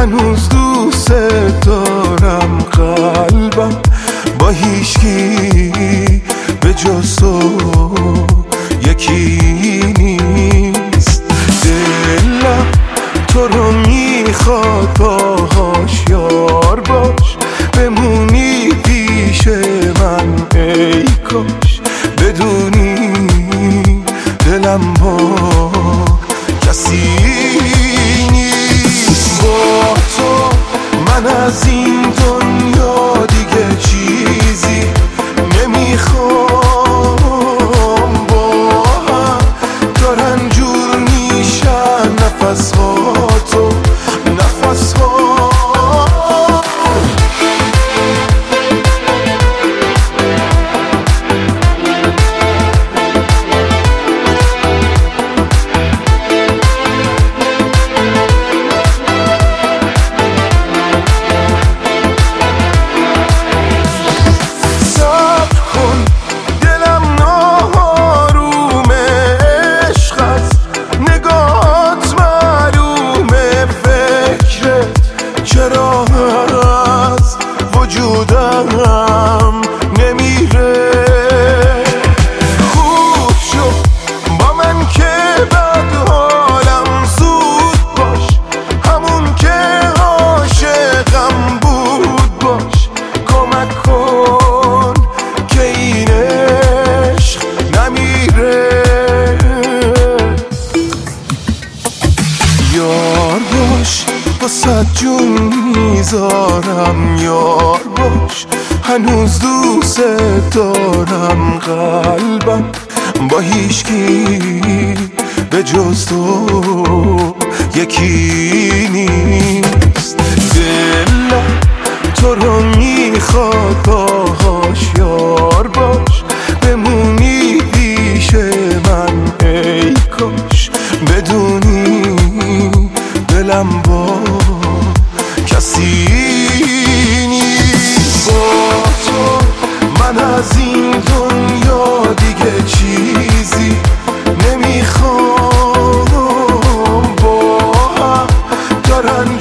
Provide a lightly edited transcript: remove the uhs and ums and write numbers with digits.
هنوز دوست دارم، قلبم با هیچکی به جز تو یکی نیست. دلم تو رو میخواد، باهاش یار باش، بمونی پیش من ای کاش. بدونی دلم با کسی نیست. با تو من از این دنیا دیگه چیزی نمیخوام. با هم دارن جور میشن نفس ها تو نفس ها. چرا از وجودم نمیره؟ خوب شد با من که بد حالم زود باش، همون که عاشقم بود باش. کمک کن که این عشق نمیره. یار باش واسه جون میذارم، یار باش هنوز دوست دارم. قلبم با هیچکی به جز تو یکی نیست. دلم تو رو میخواد، باهاش یار باش، بمونی پیش من ای کاش. بدونی دلم با کسی نیست. با تو من از این دنیا دیگه چیزی نمیخوام. با هم دارن